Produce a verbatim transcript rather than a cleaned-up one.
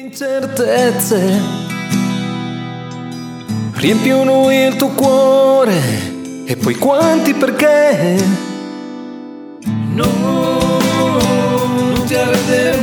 Incertezze riempiono il tuo cuore e poi quanti perché no, non ti arrenderai.